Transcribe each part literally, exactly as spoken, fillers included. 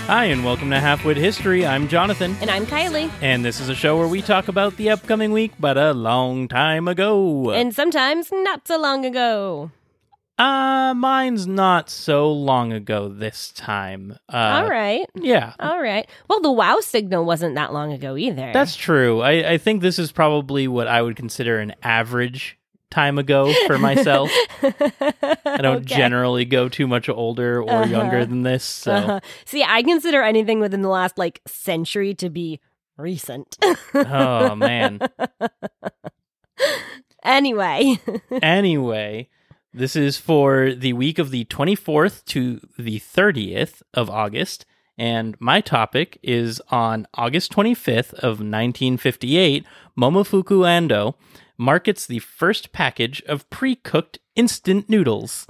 Hi, and welcome to Halfwit History. I'm Jonathan. And I'm Kylie. And this is a show where we talk about the upcoming week, but a long time ago. And sometimes not so long ago. Uh, mine's not so long ago this time. Uh, All right. Yeah. All right. Well, the WoW signal wasn't that long ago either. That's true. I, I think this is probably what I would consider an average time ago for myself. I don't Okay. generally go too much older or Uh-huh. younger than this, so... Uh-huh. See, I consider anything within the last, like, century to be recent. Oh, man. Anyway. Anyway, this is for the week of the twenty-fourth to the thirtieth of August, and my topic is on August twenty-fifth of nineteen fifty-eight, Momofuku Ando markets the first package of pre-cooked instant noodles.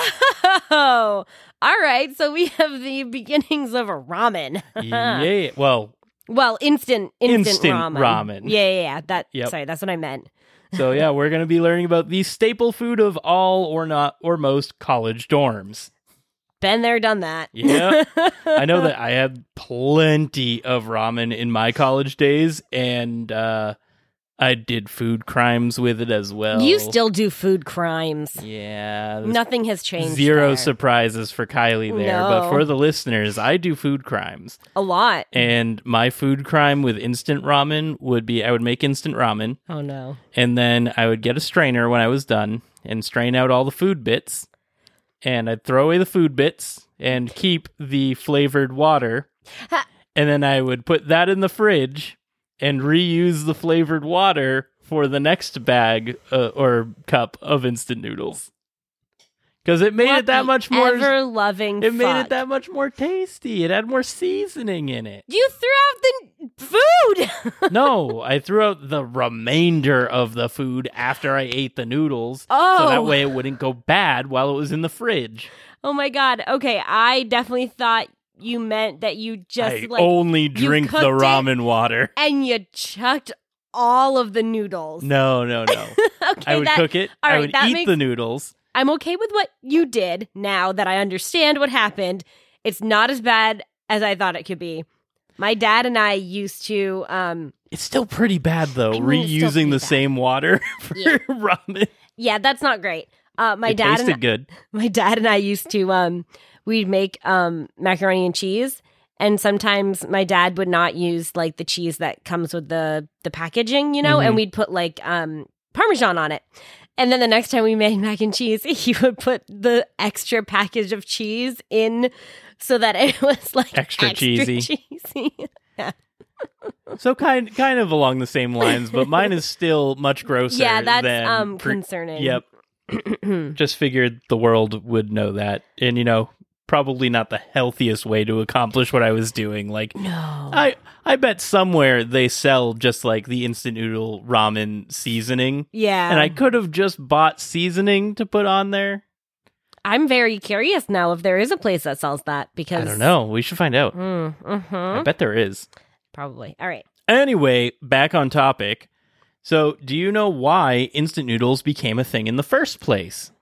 Oh, all right. So we have the beginnings of ramen. Yeah, well, Well, instant, instant, Instant ramen. ramen. Yeah, yeah, yeah. That. Yep. Sorry, that's what I meant. so yeah, we're going to be learning about the staple food of all or not or most college dorms. Been there, done that. Yeah. I know that I had plenty of ramen in my college days, and uh, I did food crimes with it as well. You still do food crimes. Yeah. there's Nothing has changed. Zero there. surprises for Kylie there. No. But for the listeners, I do food crimes. A lot. And my food crime with instant ramen would be I would make instant ramen, Oh, no. and then I would get a strainer when I was done and strain out all the food bits. And I'd throw away the food bits and keep the flavored water. Ha- And then I would put that in the fridge and reuse the flavored water for the next bag uh, or cup of instant noodles. Because it made What it that the much more... ever-loving It made fuck. it that much more tasty. It had more seasoning in it. You threw out the food! No, I threw out the remainder of the food after I ate the noodles. Oh. So that way it wouldn't go bad while it was in the fridge. Oh, my God. Okay, I definitely thought you meant that you just, I like... only drink the cooked it- ramen water. And you chucked all of the noodles. No, no, no. Okay, I would that, cook it. all I right, would that eat makes- the noodles. I'm okay with what you did now that I understand what happened. It's not as bad as I thought it could be. My dad and I used to... um It's still pretty bad, though, I mean, it's still reusing pretty the bad. same water for Yeah. ramen. Yeah, that's not great. Uh, my it dad tasted and good. my dad and I used to um we'd make um macaroni and cheese, and sometimes my dad would not use like the cheese that comes with the the packaging, you know, Mhm. and we'd put like um Parmesan on it. And then the next time we made mac and cheese, he would put the extra package of cheese in so that it was like Extra cheesy. cheesy. Yeah. So kind kind of along the same lines, but mine is still much grosser. Yeah, that's than um pre- concerning. Yep. Just figured the world would know that. And, you know, probably not the healthiest way to accomplish what I was doing. Like, No. I I bet somewhere they sell just like the instant noodle ramen seasoning. yeah. And I could have just bought seasoning to put on there. I'm very curious now if there is a place that sells that because I don't know. We should find out. Mm, mhm. I bet there is. Probably. All right. Anyway, back on topic. So, do you know why instant noodles became a thing in the first place?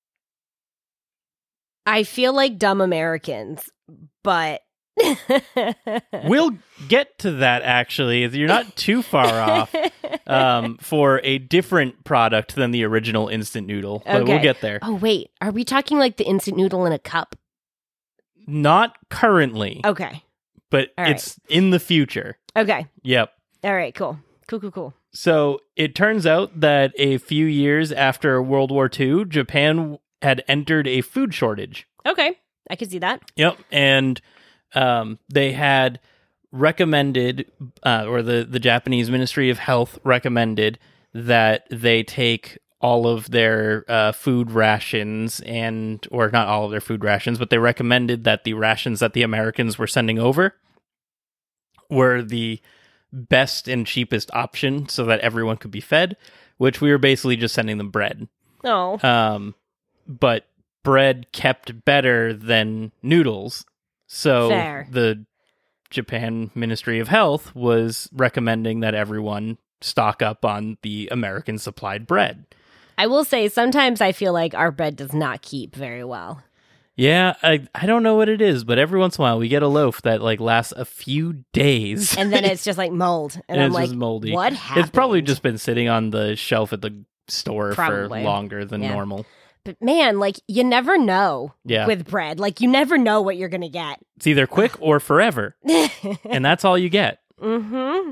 I feel like dumb Americans, but We'll get to that, actually. You're not too far off um, for a different product than the original instant noodle, but we'll Okay. get there. Oh wait, are we talking like the instant noodle in a cup? Not currently, Okay. but all right. it's in the future. Okay. Yep. All right, cool. Cool, cool, cool. So it turns out that a few years after World War Two, Japan had entered a food shortage. Okay. I could see that. Yep. And um, they had recommended, uh, or the, the Japanese Ministry of Health recommended that they take all of their uh, food rations and, or not all of their food rations, but they recommended that the rations that the Americans were sending over were the best and cheapest option so that everyone could be fed, which we were basically just sending them bread. Oh. Um, but bread kept better than noodles. So Fair. the Japan Ministry of Health was recommending that everyone stock up on the American supplied bread. I will say sometimes I feel like our bread does not keep very well. Yeah, I I don't know what it is, but every once in a while we get a loaf that like lasts a few days. And then it's just like mold. And, And I'm it's like, just moldy. what happened? It's probably just been sitting on the shelf at the store Probably. for longer than Yeah. normal. But man, like you never know Yeah. with bread. Like you never know what you're going to get. It's either quick or forever, and that's all you get. Mm-hmm.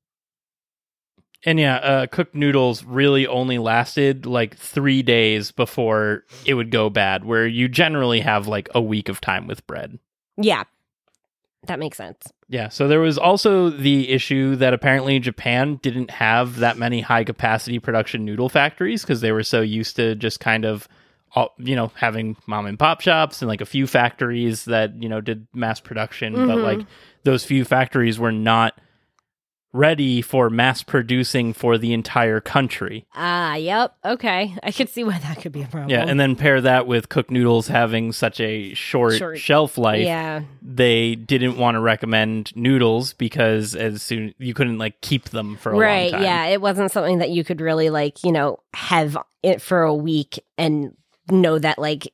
And yeah, uh, cooked noodles really only lasted like three days before it would go bad, where you generally have like a week of time with bread. Yeah. That makes sense. Yeah, so there was also the issue that apparently Japan didn't have that many high capacity production noodle factories because they were so used to just kind of, all, you know, having mom and pop shops and like a few factories that, you know, did mass production. Mm-hmm. But like those few factories were not ready for mass producing for the entire country. Ah, yep. Okay. I could see why that could be a problem. Yeah, and then pair that with cooked noodles having such a short, Short. shelf life. Yeah. They didn't want to recommend noodles because as soon you couldn't like keep them for a Right. long time. Yeah. It wasn't something that you could really like, you know, have it for a week and know that like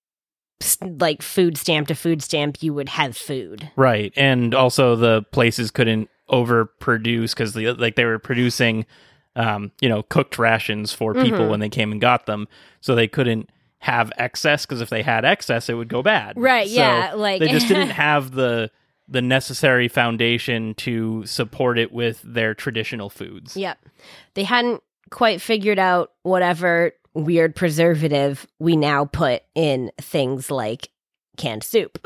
s- like food stamp to food stamp you would have food. Right. And also the places couldn't overproduce because the like they were producing um, you know, cooked rations for people Mhm. when they came and got them. So they couldn't have excess because if they had excess it would go bad. Right. So Yeah. Like they just didn't have the the necessary foundation to support it with their traditional foods. Yep. They hadn't quite figured out whatever weird preservative we now put in things like canned soup.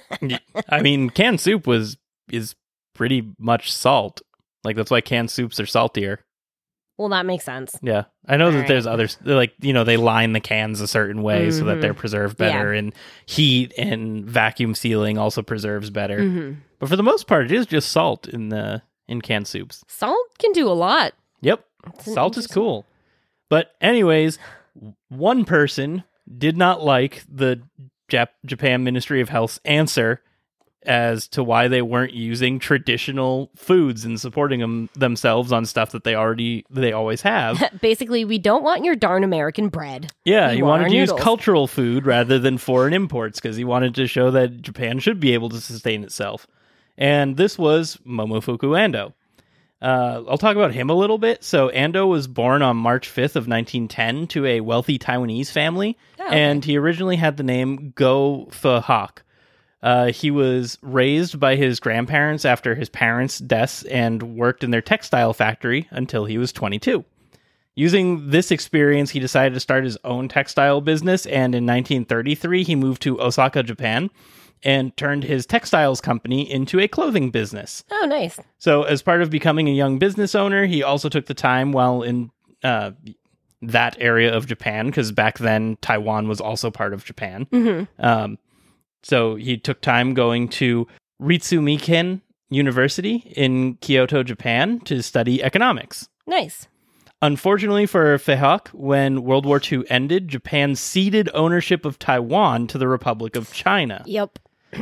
I mean, canned soup was is pretty much salt. Like that's why canned soups are saltier. Well, that makes sense. Yeah. I know All that right. there's others like, you know, they line the cans a certain way so that Mhm. they're preserved better and heat and vacuum sealing also preserves better. hmm But for the most part it is just salt in the in canned soups. Salt can do a lot. Yep. That's an Salt is interesting- cool. But anyways, one person did not like the Jap- Japan Ministry of Health's answer as to why they weren't using traditional foods and supporting them themselves on stuff that they already they always have. Basically, we don't want your darn American bread. Yeah, We he want wanted our to use noodles. cultural food rather than foreign imports because he wanted to show that Japan should be able to sustain itself. And this was Momofuku Ando. Uh, I'll talk about him a little bit. So Ando was born on March fifth of nineteen ten to a wealthy Taiwanese family, Oh, okay. and he originally had the name Go Fa-hak. Uh, he was raised by his grandparents after his parents' deaths and worked in their textile factory until he was twenty-two. Using this experience, he decided to start his own textile business, and in nineteen thirty-three, he moved to Osaka, Japan, and turned his textiles company into a clothing business. Oh, nice. So, as part of becoming a young business owner, he also took the time while in uh, that area of Japan, because back then Taiwan was also part of Japan. hmm Um, so he took time going to Ritsumeikan University in Kyoto, Japan, to study economics. Nice. Unfortunately for Fa-hak, when World War Two ended, Japan ceded ownership of Taiwan to the Republic of China. Yep.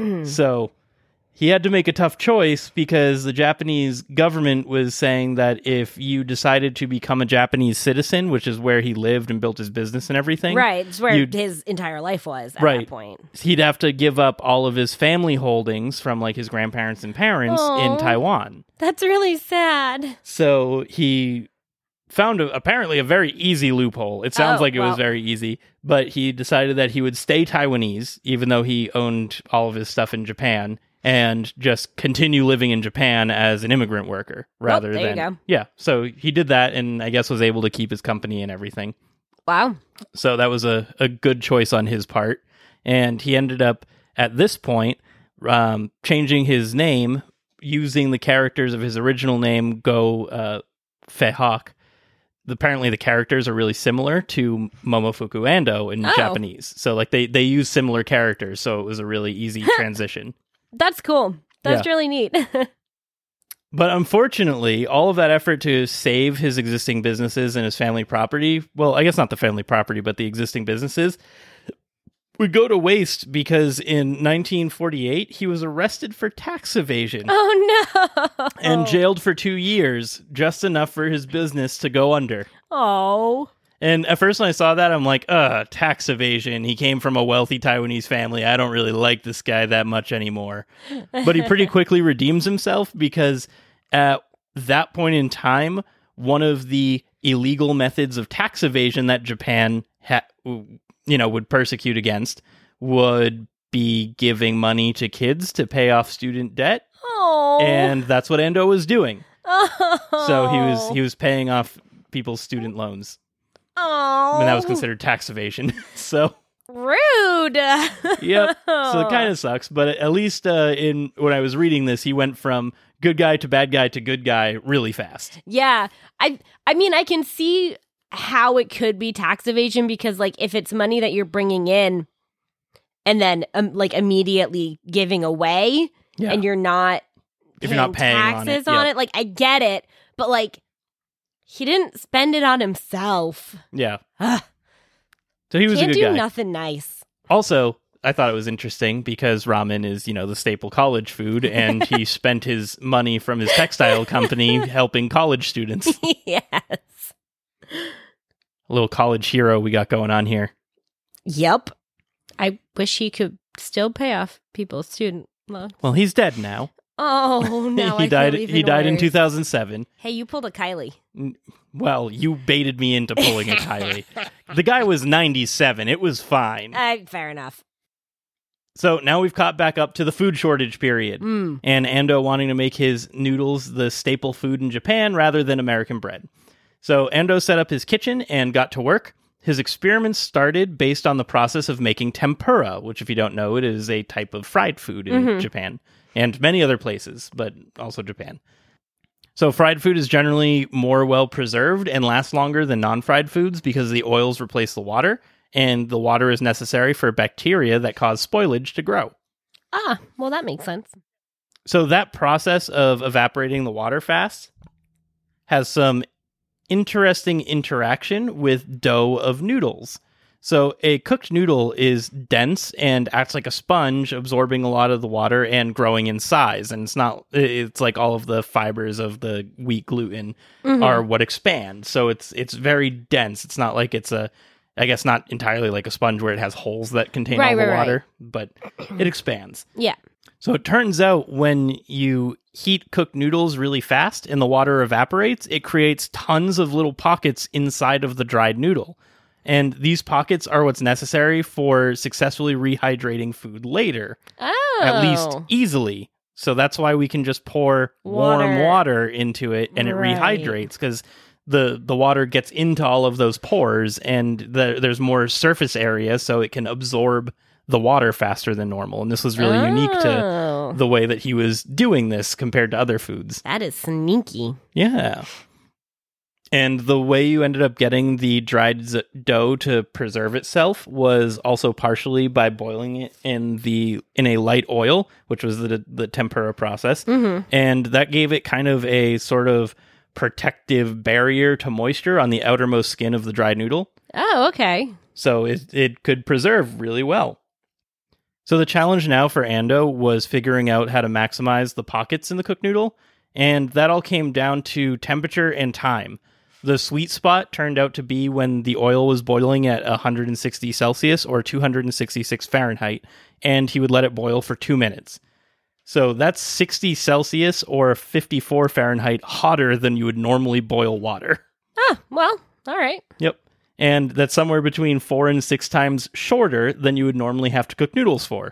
So he had to make a tough choice because the Japanese government was saying that if you decided to become a Japanese citizen, which is where he lived and built his business and everything, Right. It's where you'd- his entire life was at Right. that point. he'd have to give up all of his family holdings from like his grandparents and parents Aw. in Taiwan. That's really sad. So he found a, apparently a very easy loophole. It sounds Oh, like it was well. very easy, but he decided that he would stay Taiwanese, even though he owned all of his stuff in Japan, and just continue living in Japan as an immigrant worker rather there you than go. yeah. So he did that, and I guess was able to keep his company and everything. Wow. So that was a, a good choice on his part. And he ended up, at this point, um, changing his name using the characters of his original name, Go uh, Fa-hak. Apparently, the characters are really similar to Momofuku Ando in Oh. Japanese. So, like, they, they use similar characters, so it was a really easy transition. That's cool. That's Yeah. really neat. But unfortunately, all of that effort to save his existing businesses and his family property, well, I guess not the family property, but the existing businesses, would go to waste because in nineteen forty-eight, he was arrested for tax evasion Oh no. and jailed for two years, just enough for his business to go under. Oh. And at first when I saw that, I'm like, uh, tax evasion. He came from a wealthy Taiwanese family. I don't really like this guy that much anymore. But he pretty quickly redeems himself because at that point in time, one of the illegal methods of tax evasion that Japan ha- you know, would persecute against would be giving money to kids to pay off student debt. Oh. And that's what Ando was doing. Oh. So he was he was paying off people's student loans. Oh. And that was considered tax evasion. So rude. Yep. So it kind of sucks, but at least uh, in when I was reading this, he went from good guy to bad guy to good guy really fast. Yeah. I I mean, I can see how it could be tax evasion because, like, if it's money that you're bringing in and then um, like immediately giving away, yeah. and you're not if you're not paying taxes on it, on yep. it, like I get it, but like he didn't spend it on himself. Yeah. Ugh. So he was Can't a good do guy. Nothing nice. Also, I thought it was interesting because ramen is, you know, the staple college food, and he spent his money from his textile company helping college students. Yes. A little college hero we got going on here. Yep. I wish he could still pay off people's student loans. Well, he's dead now. Oh, no. he I died. feel even He died in worse. two thousand seven. Hey, you pulled a Kylie. Well, you baited me into pulling a Kylie. The guy was ninety-seven. It was fine. Uh, fair enough. So now we've caught back up to the food shortage period, Mm. and Ando wanting to make his noodles the staple food in Japan rather than American bread. So Ando set up his kitchen and got to work. His experiments started based on the process of making tempura, which, if you don't know, it is a type of fried food in Mhm. Japan and many other places, but also Japan. So fried food is generally more well preserved and lasts longer than non-fried foods because the oils replace the water, and the water is necessary for bacteria that cause spoilage to grow. Ah, well, that makes sense. So that process of evaporating the water fast has some interesting interaction with dough of noodles. So a cooked noodle is dense and acts like a sponge, absorbing a lot of the water and growing in size. And it's not, it's like all of the fibers of the wheat gluten Mhm. are what expand. So it's, it's very dense. It's not like it's a, I guess not entirely like a sponge where it has holes that contain Right, all the right, right. water, but it expands. Yeah. So it turns out when you heat cooked noodles really fast and the water evaporates, it creates tons of little pockets inside of the dried noodle. And these pockets are what's necessary for successfully rehydrating food later, Oh. at least easily. So that's why we can just pour warm Water. water into it and it Right. rehydrates, because the, the water gets into all of those pores and the, there's more surface area, so it can absorb the water faster than normal. And this was really unique to Oh. the way that he was doing this compared to other foods. That is sneaky. Yeah. And the way you ended up getting the dried z- dough to preserve itself was also partially by boiling it in the in a light oil, which was the the tempura process. Mm-hmm. And that gave it kind of a sort of protective barrier to moisture on the outermost skin of the dried noodle. Oh, okay. So it it could preserve really well. So the challenge now for Ando was figuring out how to maximize the pockets in the cooked noodle, and that all came down to temperature and time. The sweet spot turned out to be when the oil was boiling at one hundred sixty Celsius or two hundred sixty-six Fahrenheit, and he would let it boil for two minutes. So that's sixty Celsius or fifty-four Fahrenheit hotter than you would normally boil water. Ah, well, all right. Yep. And that's somewhere between four and six times shorter than you would normally have to cook noodles for.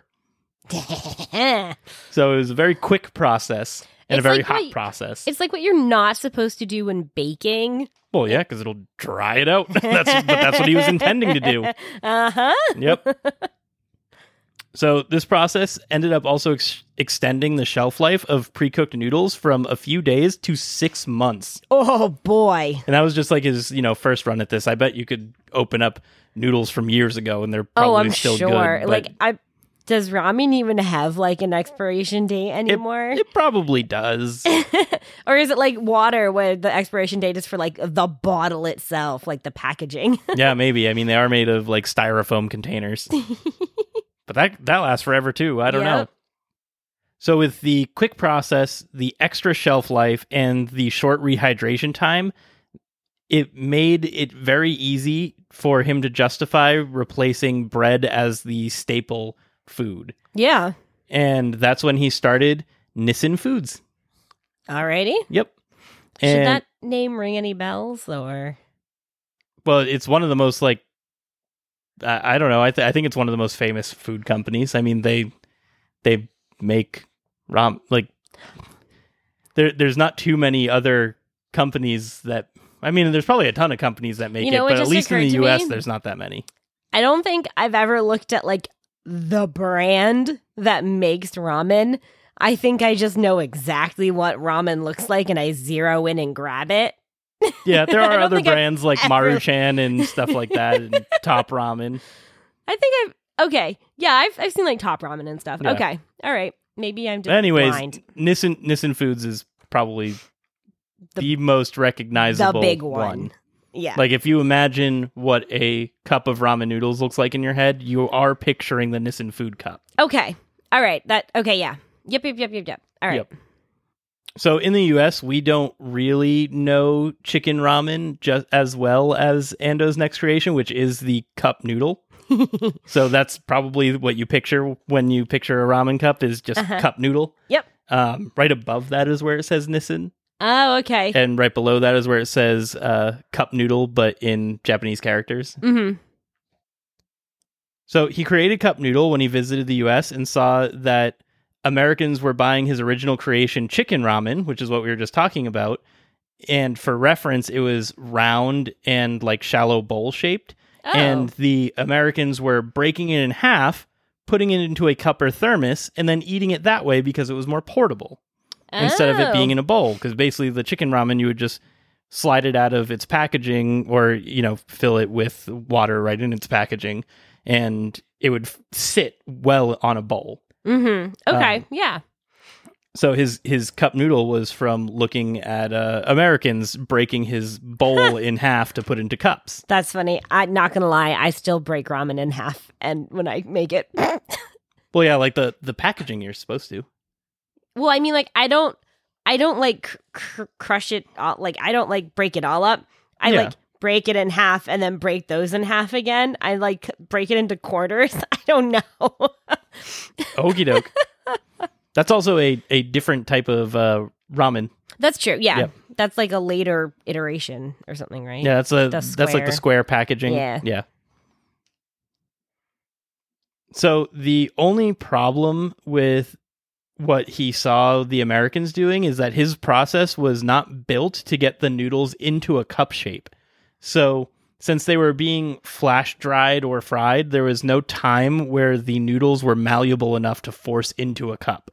So it was a very quick process and It's a very like hot what- process. It's like what you're not supposed to do when baking. Well, yeah, because it'll dry it out. that's but that's what he was intending to do. Uh-huh. Yep. So this process ended up also ex- extending the shelf life of pre-cooked noodles from a few days to six months. Oh, boy. And that was just like his, you know, first run at this. I bet you could open up noodles from years ago and they're probably Oh, I'm still sure. good. but Like, I does ramen even have, like, an expiration date anymore? It probably does. Or is it like water where the expiration date is for, like, the bottle itself, like the packaging? Yeah, maybe. I mean, they are made of like styrofoam containers. But that that lasts forever too. I don't know. Yep. So with the quick process, the extra shelf life, and the short rehydration time, it made it very easy for him to justify replacing bread as the staple food. Yeah. And that's when he started Nissin Foods. Alrighty. Yep. Should And, that name ring any bells, or? well, it's one of the most, like, I, I don't know. I, th- I think it's one of the most famous food companies. I mean, they they make ram like there. There's not too many other companies that. I mean, there's probably a ton of companies that make You know, it, it but at just least in occurred the to U S, me- there's not that many. I don't think I've ever looked at like the brand that makes ramen. I think I just know exactly what ramen looks like and I zero in and grab it. Yeah, there I are don't other think I've brands like ever- Maruchan and stuff like that, and Top Ramen. I think I've okay. Yeah, I've I've seen like Top Ramen and stuff. Yeah. Okay. All right. Maybe I'm just Anyways, blind. Nissin Nissin Foods is probably the, The- most recognizable The big one. Yeah. Like, if you imagine what a cup of ramen noodles looks like in your head, you are picturing the Nissin Food cup. Okay. All right. That okay, yeah. Yep, yep, yep, yep, yep. All right. Yep. So in the U S, we don't really know chicken ramen just as well as Ando's next creation, which is the cup noodle. So that's probably what you picture when you picture a ramen cup, is just Uh-huh. cup noodle. Yep. Um, right above that is where it says Nissin. Oh, okay. And right below that is where it says uh, cup noodle, but in Japanese characters. Mm-hmm. So he created cup noodle when he visited the U S and saw that Americans were buying his original creation, chicken ramen, which is what we were just talking about. And for reference, it was round and like shallow bowl shaped. Oh. And the Americans were breaking it in half, putting it into a cup or thermos, and then eating it that way because it was more portable instead of it being in a bowl. Because basically the chicken ramen, you would just slide it out of its packaging, or, you know, fill it with water right in its packaging, and it would f- sit well on a bowl. Mm-hmm. Okay. Um, yeah. So his his cup noodle was from looking at uh, Americans breaking his bowl in half to put into cups. That's funny. I'm not gonna lie. I still break ramen in half, and when I make it, Well, yeah, like the, the packaging you're supposed to. well, I mean, like I don't, I don't like cr- cr- crush it. All, like I don't like break it all up. I Yeah. like break it in half and then break those in half again. I like break it into quarters. I don't know. Okie doke. That's also a, a different type of uh, ramen. That's true. Yeah, Yep. that's like a later iteration or something, right? Yeah, that's a The that's like the square packaging. Yeah. Yeah. So the only problem with what he saw the Americans doing is that his process was not built to get the noodles into a cup shape. So since they were being flash dried or fried, there was no time where the noodles were malleable enough to force into a cup.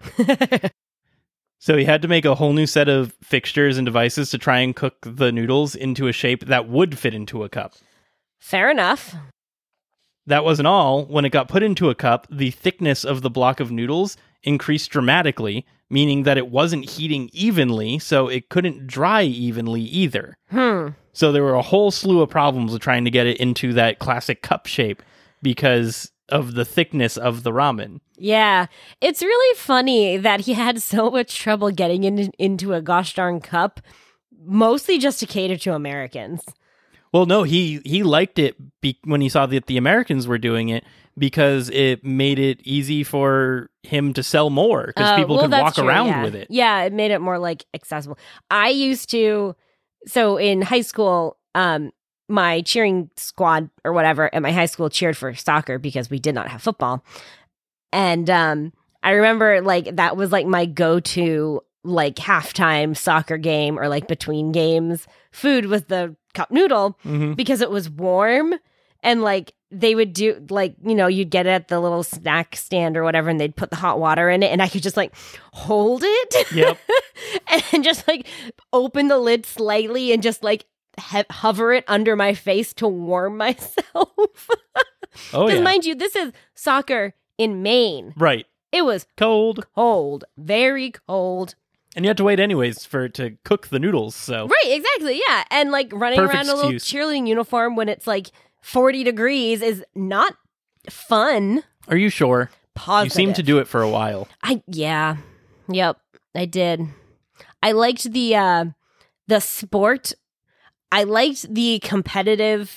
So he had to make a whole new set of fixtures and devices to try and cook the noodles into a shape that would fit into a cup. Fair enough. That wasn't all. When it got put into a cup, the thickness of the block of noodles increased dramatically, meaning that it wasn't heating evenly, so it couldn't dry evenly either. Hmm. So there were a whole slew of problems with trying to get it into that classic cup shape because of the thickness of the ramen. Yeah, it's really funny that he had so much trouble getting in, into a gosh darn cup, mostly just to cater to Americans. Well, no, he he liked it be- when he saw that the Americans were doing it because it made it easy for him to sell more because Uh, people well, could that's walk true, around yeah. with it. Yeah, it made it more like accessible. I used to, so in high school, um, my cheering squad or whatever at my high school cheered for soccer because we did not have football. And um, I remember like that was like my go-to like halftime soccer game or like between games food was the cup noodle Mm-hmm. because it was warm and like they would do like, you know, you'd get it at the little snack stand or whatever and they'd put the hot water in it and I could just like hold it. Yep. And just like open the lid slightly and just like he- hover it under my face to warm myself. Oh, Because yeah. mind you, this is soccer in Maine. Right. It was Cold. cold, very cold. And you had to wait anyways for it to cook the noodles, so. Right, exactly, yeah. And like running Perfect around in a little excuse. cheerleading uniform when it's like forty degrees is not fun. Are you sure? Positive. You seem to do it for a while. I yeah. Yep, I did. I liked the uh the sport. I liked the competitive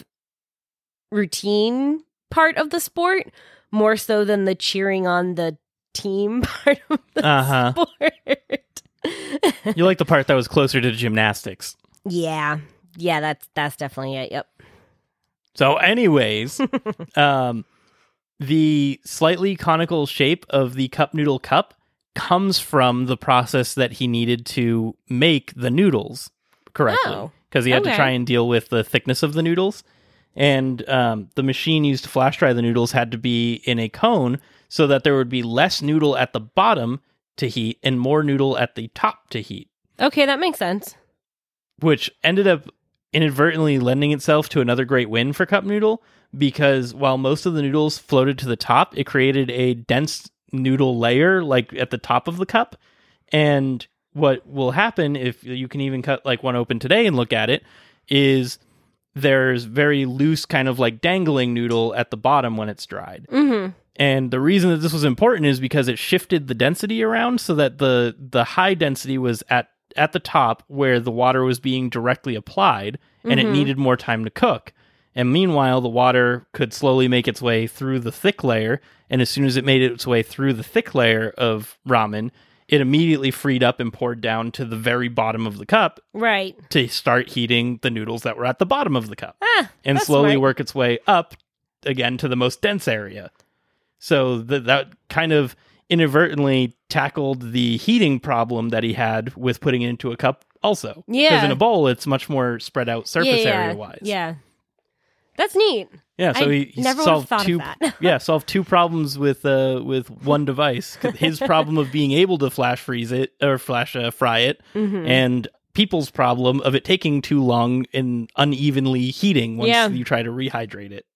routine part of the sport more so than the cheering on the team part of the Uh-huh. sport. You like the part that was closer to gymnastics. Yeah. Yeah, that's that's definitely it. Yep. So anyways, um, the slightly conical shape of the cup noodle cup comes from the process that he needed to make the noodles correctly. Oh, Because he had okay. to try and deal with the thickness of the noodles. And um, the machine used to flash dry the noodles had to be in a cone so that there would be less noodle at the bottom to heat and more noodle at the top to heat, Okay, that makes sense. which ended up inadvertently lending itself to another great win for Cup Noodle, because while most of the noodles floated to the top, it created a dense noodle layer like at the top of the cup. And what will happen, if you can even cut like one open today and look at it, is there's very loose kind of like dangling noodle at the bottom when it's dried. Mm-hmm. And the reason that this was important is because it shifted the density around so that the the high density was at at the top where the water was being directly applied, and Mhm. it needed more time to cook. And meanwhile, the water could slowly make its way through the thick layer, and as soon as it made its way through the thick layer of ramen, it immediately freed up and poured down to the very bottom of the cup Right. to start heating the noodles that were at the bottom of the cup, Ah, and that's slowly smart. work its way up again to the most dense area. So th- that kind of inadvertently tackled the heating problem that he had with putting it into a cup also. Yeah. Because in a bowl, it's much more spread out surface yeah, yeah, area wise. Yeah. That's neat. Yeah, so I he, he never would've solved thought of two that. yeah, solved two problems with uh with one device. 'Cause his problem of being able to flash freeze it or flash uh, fry it, Mhm. and people's problem of it taking too long and unevenly heating once Yeah. you try to rehydrate it.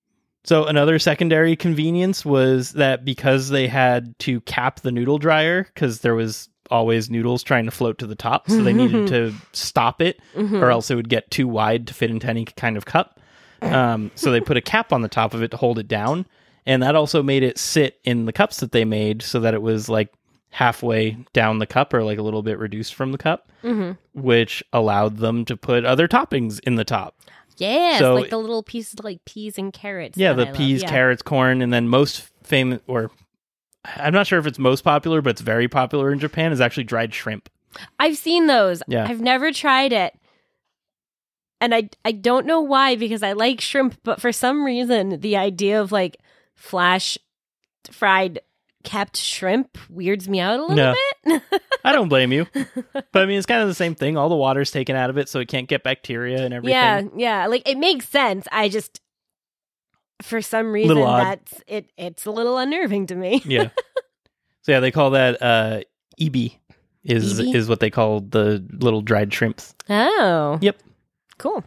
So another secondary convenience was that because they had to cap the noodle dryer, because there was always noodles trying to float to the top, so they needed to stop it, Mhm. or else it would get too wide to fit into any kind of cup. Um, so they put a cap on the top of it to hold it down, and that also made it sit in the cups that they made so that it was like halfway down the cup or like a little bit reduced from the cup, Mhm. which allowed them to put other toppings in the top. Yes, So- like the little pieces like peas and carrots. Yeah, that the I love. peas, Yeah. carrots, corn, and then most famous, or I'm not sure if it's most popular, but it's very popular in Japan, is actually dried shrimp. I've seen those. Yeah. I've never tried it. And I I don't know why, because I like shrimp, but for some reason the idea of like flash fried kept shrimp weirds me out a little No. bit. I don't blame you. But I mean, it's kind of the same thing. All the water's taken out of it, so it can't get bacteria and everything. Yeah, yeah. Like it makes sense. I just for some reason Little odd. that's it it's a little unnerving to me. Yeah. So yeah, they call that uh ebi is Ebi? is what they call the little dried shrimps. Oh. Yep. Cool.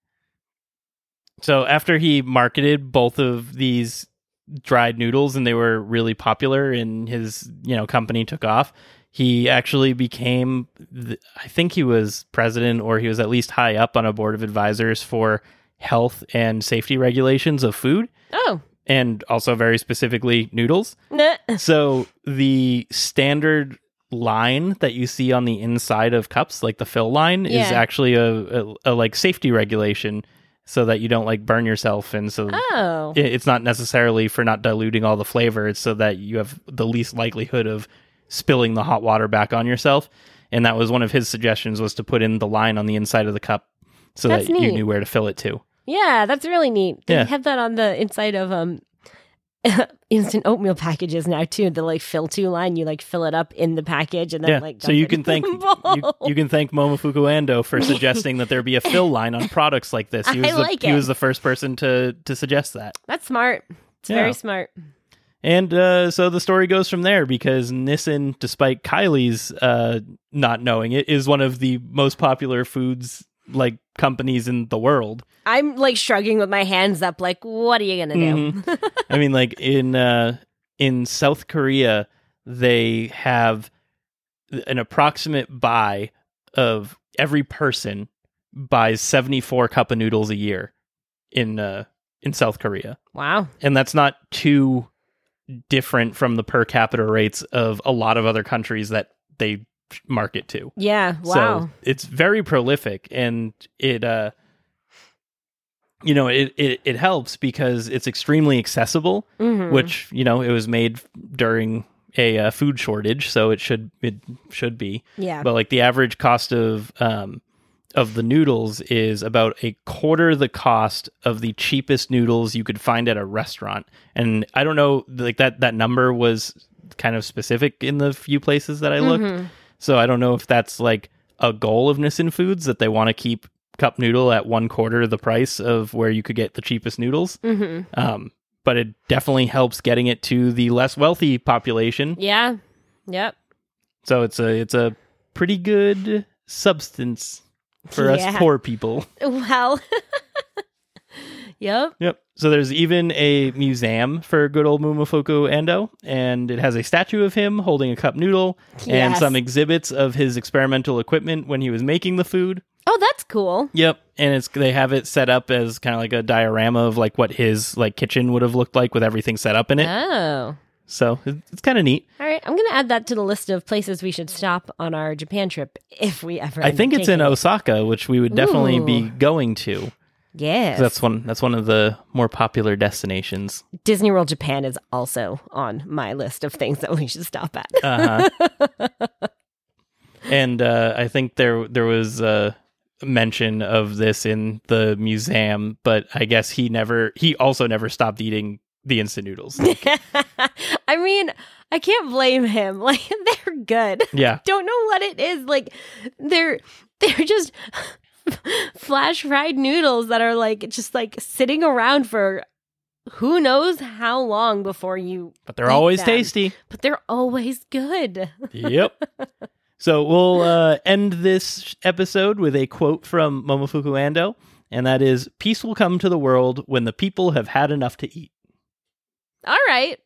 So after he marketed both of these dried noodles and they were really popular and his, you know, company took off, he actually became the, I think he was president, or he was at least high up on a board of advisors for health and safety regulations of food, Oh. and also very specifically noodles. Nah. So the standard line that you see on the inside of cups, like the fill line, is Yeah. actually a, a, a like safety regulation so that you don't like burn yourself. And so Oh. it- it's not necessarily for not diluting all the flavor. It's so that you have the least likelihood of spilling the hot water back on yourself. And that was one of his suggestions, was to put in the line on the inside of the cup so That's that you neat. knew where to fill it to. Yeah, that's really neat. They Yeah. have that on the inside of um instant oatmeal packages now too. The like fill to line, you like fill it up in the package and then Yeah, like so dump you it can in thank the you, bowl. you can thank Momofuku Ando for suggesting that there be a fill line on products like this. He was I the, like he it. was the first person to to suggest that. That's smart. It's Yeah. very smart. And uh, so the story goes from there, because Nissin, despite Kylie's uh, not knowing it, is one of the most popular foods like companies in the world. I'm like shrugging with my hands up, like, what are you gonna do? I mean, like in uh, in South Korea, they have an approximate buy of every person buys seventy-four cup of noodles a year in uh, in South Korea, Wow. and that's not too different from the per capita rates of a lot of other countries that they market to. Yeah. Wow. So it's very prolific, and it uh you know, it, it, it helps because it's extremely accessible, Mhm. which, you know, it was made during a uh, food shortage, so it should it should be. Yeah. But like the average cost of um of the noodles is about a quarter the cost of the cheapest noodles you could find at a restaurant. And I don't know, like that that number was kind of specific in the few places that I looked. Mhm. So I don't know if that's like a goal of Nissin Foods that they want to keep cup noodle at one quarter the price of where you could get the cheapest noodles. Mhm. Um, but it definitely helps getting it to the less wealthy population. Yeah. Yep. So it's a it's a pretty good substance for Yeah. us poor people. Well. Yep. Yep. So there's even a museum for good old Momofuku Ando, and it has a statue of him holding a cup noodle and Yes. some exhibits of his experimental equipment when he was making the food. Oh, that's cool. Yep. And it's they have it set up as kind of like a diorama of like what his like kitchen would have looked like with everything set up in it. Oh. So it- it's kind of neat. All right. I'm going to add that to the list of places we should stop on our Japan trip if we ever. I end think up it's in taking it. Osaka, which we would definitely be Ooh. going to. Yes. That's one that's one of the more popular destinations. Disney World Japan is also on my list of things that we should stop at. Uh-huh. And uh, I think there there was a mention of this in the museum, but I guess he never he also never stopped eating the instant noodles. I mean, I can't blame him. Like, they're good. Yeah. Don't know what it is. Like, they're they're just flash fried noodles that are like just like sitting around for who knows how long before you. But they're eat always them. tasty. But they're always good. Yep. So we'll uh, end this episode with a quote from Momofuku Ando, and that is, "Peace will come to the world when the people have had enough to eat." All right.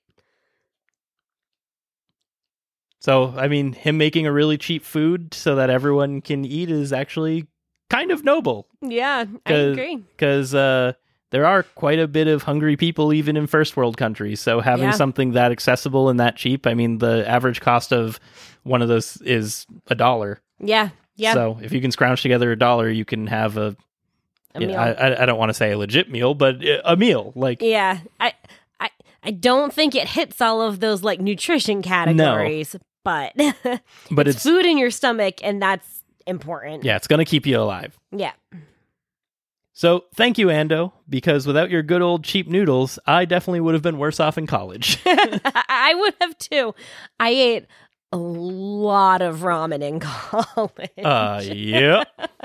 So, I mean, him making a really cheap food so that everyone can eat is actually kind of noble. Yeah, I 'Cause- agree. Because uh, there are quite a bit of hungry people even in first world countries. So having Yeah. something that accessible and that cheap, I mean, the average cost of one of those is a dollar. Yeah. Yeah. So if you can scrounge together a dollar, you can have a, A yeah, meal. I, I I don't want to say a legit meal, but a meal. Like, Yeah, I, I, I don't think it hits all of those like nutrition categories, but but it's it's, food in your stomach, and that's important. yeah, it's going to keep you alive. Yeah. So thank you, Ando, because without your good old cheap noodles, I definitely would have been worse off in college. I would have too. I ate a lot of ramen in college. Uh, yep.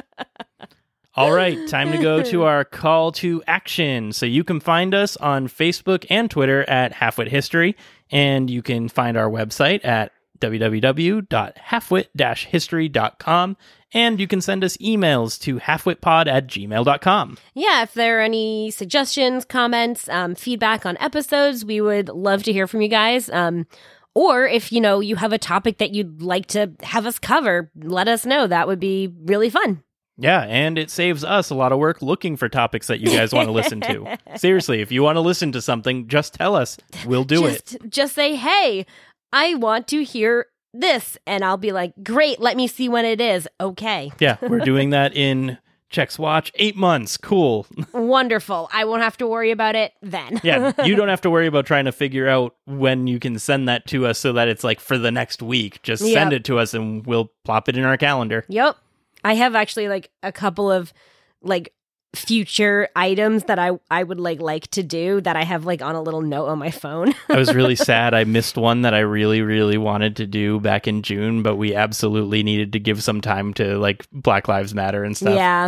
All right, time to go to our call to action. So you can find us on Facebook and Twitter at Halfwit History, and you can find our website at w w w dot halfwit dash history dot com, and you can send us emails to halfwitpod at gmail dot com. Yeah, if there are any suggestions, comments, um, feedback on episodes, we would love to hear from you guys. Um, or if, you know, you have a topic that you'd like to have us cover, let us know. That would be really fun. Yeah, and it saves us a lot of work looking for topics that you guys want to listen to. Seriously, if you want to listen to something, just tell us. We'll do it. just, Just say, hey, I want to hear this. And I'll be like, great, let me see when it is. Okay. Yeah, we're doing that in Check's Watch. Eight months. Cool. Wonderful. I won't have to worry about it then. Yeah, you don't have to worry about trying to figure out when you can send that to us so that it's like for the next week. Just Yep. send it to us and we'll plop it in our calendar. Yep. I have actually like a couple of like future items that I, I would like like to do that I have like on a little note on my phone. I was really sad I missed one that I really, really wanted to do back in June, but we absolutely needed to give some time to like Black Lives Matter and stuff. Yeah.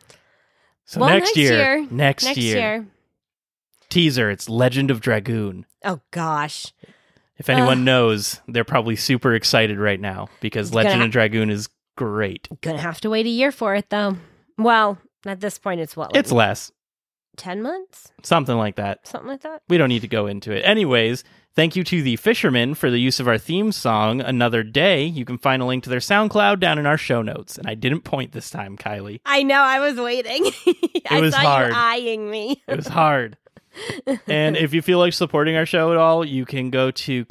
So Well, next, next year, year. next, Next year, year. teaser, it's Legend of Dragoon. Oh gosh. If anyone Ugh. knows, they're probably super excited right now because Gonna Legend ha- of Dragoon is great. Gonna have to wait a year for it though. Well, at this point it's what? Like It's less, ten months? something like that. Something like that? We don't need to go into it. Anyways, thank you to the Fishermen for the use of our theme song, Another Day. You can find a link to their SoundCloud down in our show notes. And I didn't point this time, Kylie. I know, I was waiting. I was saw hard. you eyeing me. It was hard. And if you feel like supporting our show at all, you can go to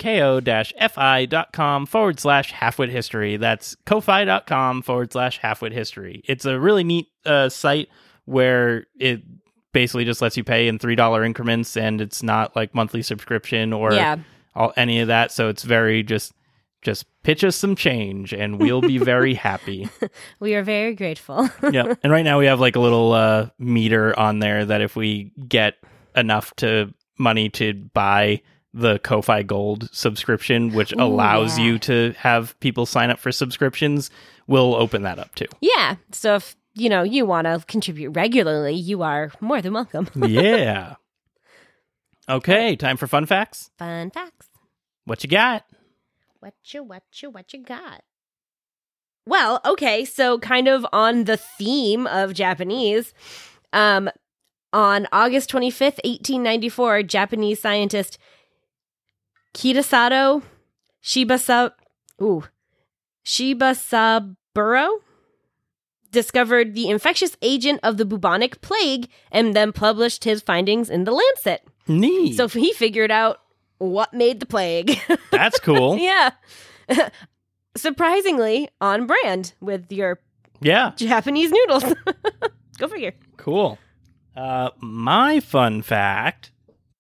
ko-fi.com forward slash halfwit history. That's ko-fi.com forward slash halfwit history. It's a really neat uh, site where it basically just lets you pay in three dollar increments, and it's not like monthly subscription or Yeah. all any of that. So it's very just just pitch us some change, and we'll be very happy. We are very grateful. Yeah. And right now we have like a little uh, meter on there that if we get enough to money to buy the Ko-Fi Gold subscription, which Ooh, allows yeah. you to have people sign up for subscriptions, we'll open that up too. Yeah. So if, you know, you want to contribute regularly, you are more than welcome. Yeah. Okay, time for fun facts. Fun facts. What you got? What you, what you, what you got? Well, okay, so kind of on the theme of Japanese, um, on August twenty-fifth, eighteen ninety-four, Japanese scientist Kitasato Shibasa, ooh, Shibasaburo discovered the infectious agent of the bubonic plague and then published his findings in the Lancet. Neat. So he figured out what made the plague. That's cool. Yeah. Surprisingly on brand with your Yeah. Japanese noodles. Go figure. Cool. Uh, my fun fact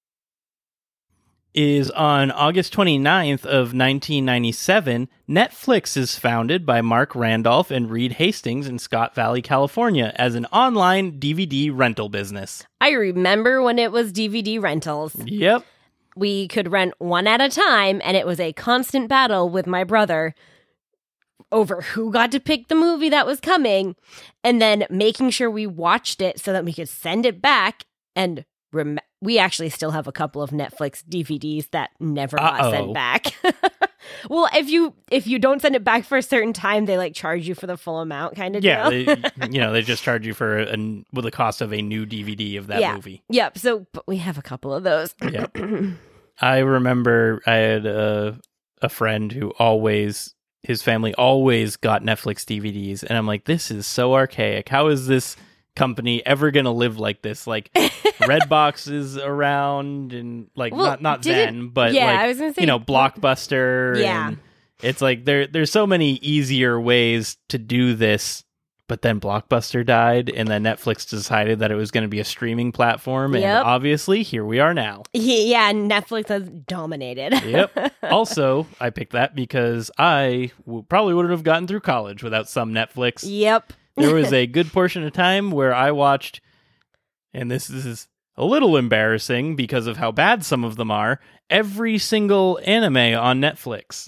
is on August twenty-ninth of nineteen ninety-seven, Netflix is founded by Mark Randolph and Reed Hastings in Scott Valley, California, as an online D V D rental business. I remember when it was D V D rentals. Yep. We could rent one at a time, and it was a constant battle with my brother over who got to pick the movie that was coming, and then making sure we watched it so that we could send it back. And rem- we actually still have a couple of Netflix D V Ds that never got Uh-oh. sent back. Well, if you if you don't send it back for a certain time, they like charge you for the full amount, kind of Yeah, deal. they, you know, they just charge you for a, with the cost of a new D V D of that Yeah. movie. Yep. So, but we have a couple of those. Yep. I remember I had a, a friend who always, his family always got Netflix D V Ds. And I'm like, this is so archaic. How is this company ever going to live like this? Like Redbox is around and like, Well, not, not did then, it- but yeah, like, I was gonna say, you know, Blockbuster. Yeah. And it's like, there, there's so many easier ways to do this. But then Blockbuster died, and then Netflix decided that it was going to be a streaming platform, and Yep. obviously, here we are now. Yeah, Netflix has dominated. Yep. Also, I picked that because I w- probably wouldn't have gotten through college without some Netflix. Yep. There was a good portion of time where I watched, and this is a little embarrassing because of how bad some of them are, every single anime on Netflix.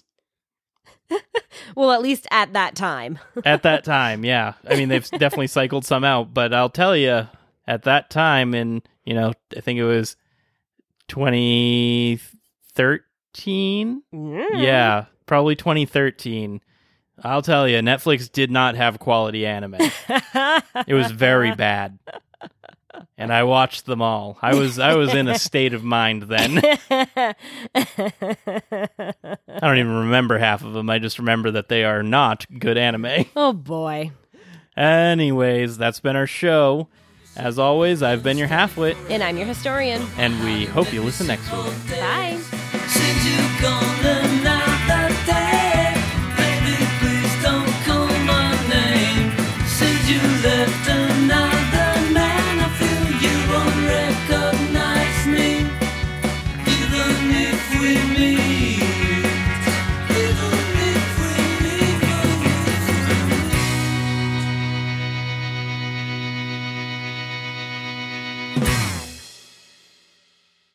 Well, at least at that time. At that time, yeah. I mean, they've definitely cycled some out, but I'll tell you, at that time, in, you know, I think it was twenty thirteen. Mm. Yeah, probably twenty thirteen. I'll tell you, Netflix did not have quality anime. It was very bad. And I watched them all. I was I was in a state of mind then. I don't even remember half of them. I just remember that they are not good anime. Oh, boy. Anyways, that's been our show. As always, I've been your halfwit, And I'm your historian. and we hope you listen next week. Bye. Since you've gone another day, baby, please don't call my name. Since you left